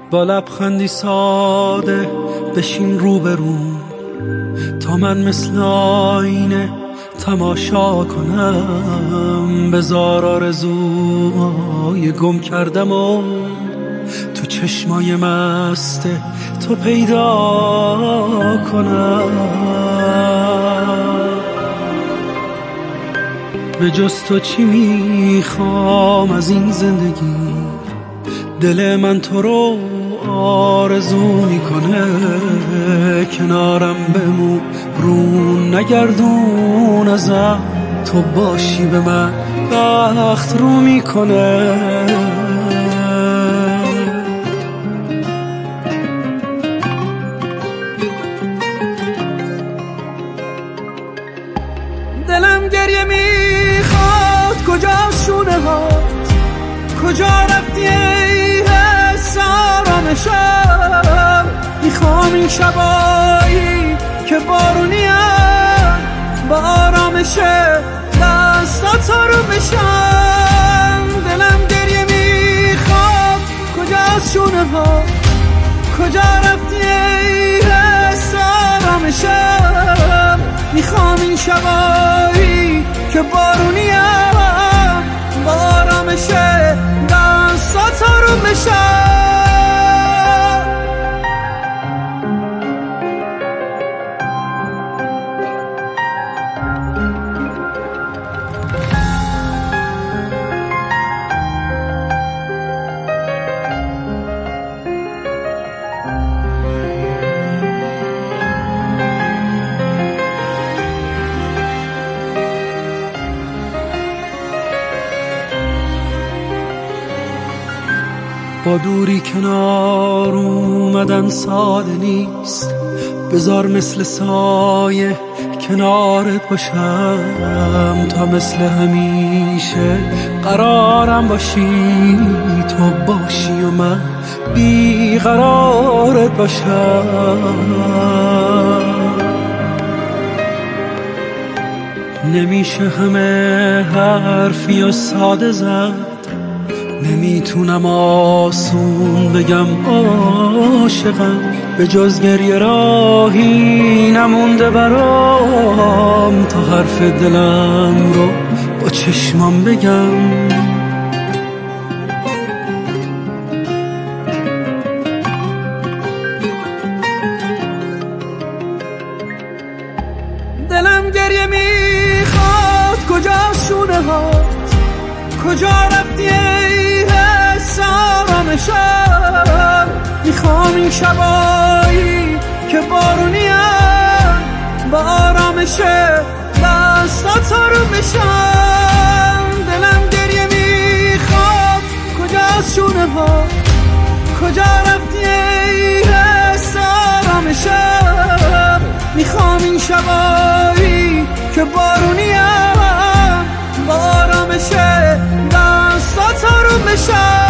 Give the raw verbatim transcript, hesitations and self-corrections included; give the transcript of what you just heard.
با لبخندی ساده بشین رو به رو تا من مثل آینه تماشا کنم. بذار آرزوهای گم کردم و تو چشمای مست تو پیدا کنم. به جز تو چی میخوام از این زندگی؟ دل من تو رو آرزو میکنه. کنارم بمون رو نگردون ازم، تو باشی به من بخت رو میکنه. دلم گریه میخواد، کجا شونه هات؟ کجا رفتی ای حس آرامشم؟ میخوام این شبایی که بارونیم با آرامش دستات رو بشم. دلم گریه میخواد، کجا شونه هات؟ کجا رفتی ای حس آرامشم؟ میخوام این شبایی که بارونیم با آرامش دستات رو بشم. با دوری کنار اومدن ساده نیست، بذار مثل سایه کنارت باشم تا مثل همیشه قرارم باشی. تو باشی و من بیقرارت باشم. نمیشه همه حرفی و ساده زد، نمیتونم آسون بگم عاشقم. به جز گریه راهی نمونده برام تا حرف دلم رو با چشمام بگم. دلم گریه میخواد، کجا شونه هات؟ کجا رفتی ای حس آرامشم؟ میخوام این شبایی که بارونیم با آرامش دستات رو بشم. دلم گریه میخواد، کجا شونه ها؟ کجا رفتی ای حس آرامشم؟ میخوام این شبایی که بارونیم با آرامش دستات رو بشم.